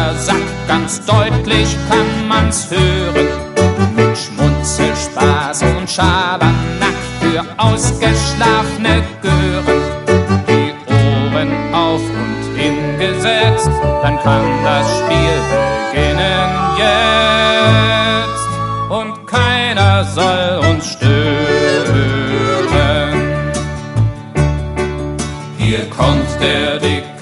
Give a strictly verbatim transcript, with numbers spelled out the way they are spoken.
der Sack, ganz deutlich kann man's hören. Mit Schmunzel, Spaß und Schabernack für ausgeschlafene Gören. Die Ohren auf und hingesetzt, dann kann das Spiel beginnen jetzt. Und keiner soll uns stören. Hier kommt der Diktator.